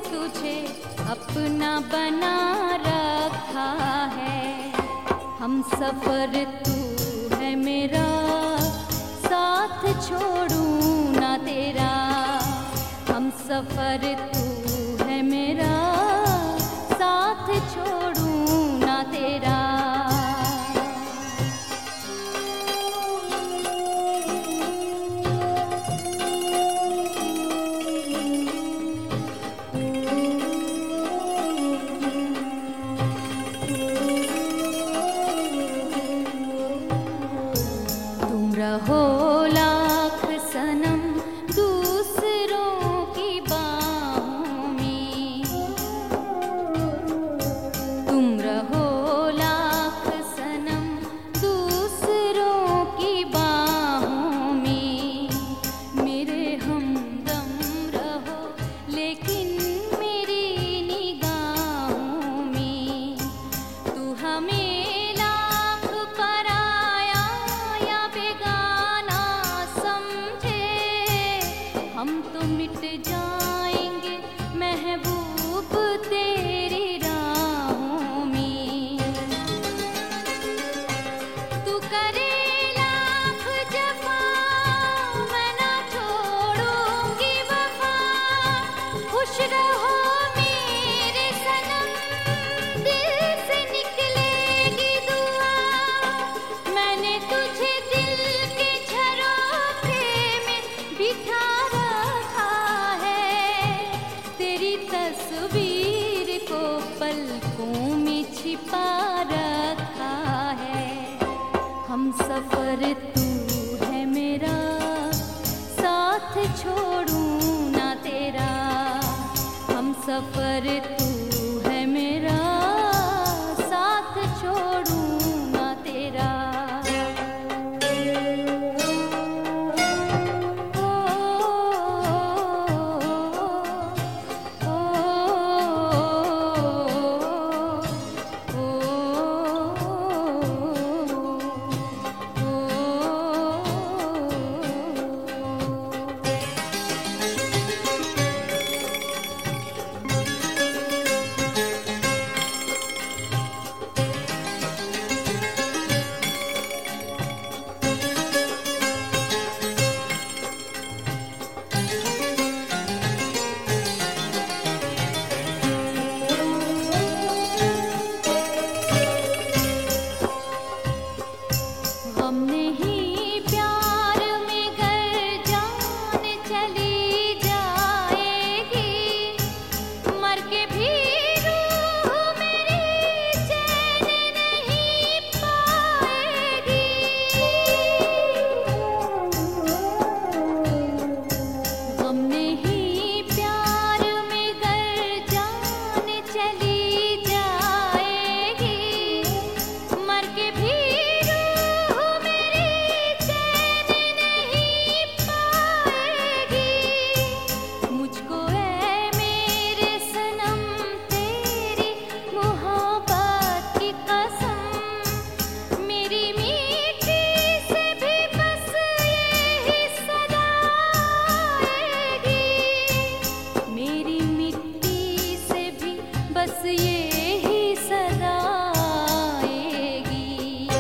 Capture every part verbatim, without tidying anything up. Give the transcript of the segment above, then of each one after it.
तुझे अपना बना रखा है। हम सफर तू है मेरा, साथ छोड़ूं ना तेरा। हम सफर तू है मेरा, साथ छोड़ूं ना तेरा। रहो लाख सनम दूसरों की बाहों में, तुम रहो लाख सनम दूसरों की बाहों में। मेरे हमदम रहो लेकिन मेरी निगाहों में। तू हमें हम तो मिट जाएंगे महबूब तेरी राहों में। तू करे लाख जफा मैं ना छोड़ूंगी वफा। खुश रहो मेरे सनम दिल से निकलेगी दुआ। मैंने तुझे दिल के झरोखे में बिठा तस्वीर को पलकों में छिपा रखा है। हम सफर तू है मेरा, साथ छोड़ूं ना तेरा। हम सफर तू है मेरा, साथ छोड़ूं ना तेरा। हमने ही प्यार में गर जान चली जाएगी, मर के भी रूह मेरी चैन नहीं पाएगी। हमने ही प्यार में गर जान चली जाएगी, मर के भी बस ये ही सदा आएगी।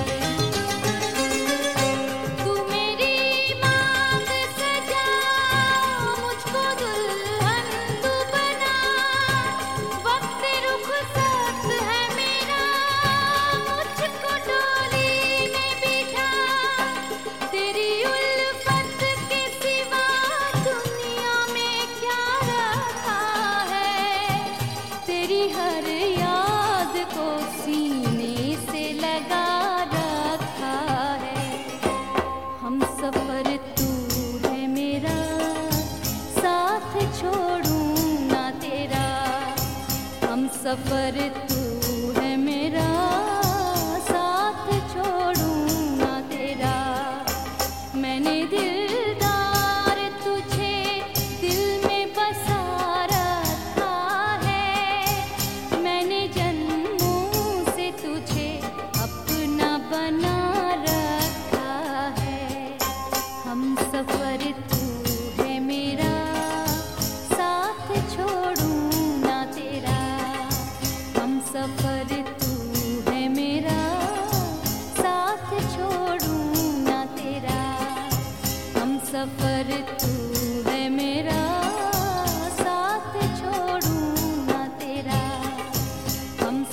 तू मेरी मांग सजा, मुझको दुल्हन तू बना। वक्त रुखसत है मेरा, मुझको डोली में बिठा। तेरी उल्फत के सिवा दुनिया में क्या रखा है। तेरी हर याद को सीने से लगा रखा है। हम सफर तू है मेरा, साथ छोड़ूं ना तेरा। हम सफर तू है मेरा, साथ छोड़ूं ना तेरा। मैंने दिलदार तुझे दिल में बसा रखा है। मैंने जन्मों से तुझे अपना बना रखा है। हम सफर तू है मेरा, साथ छोड़ूं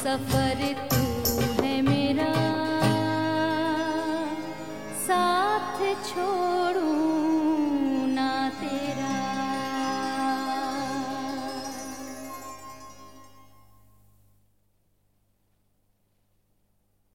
सफर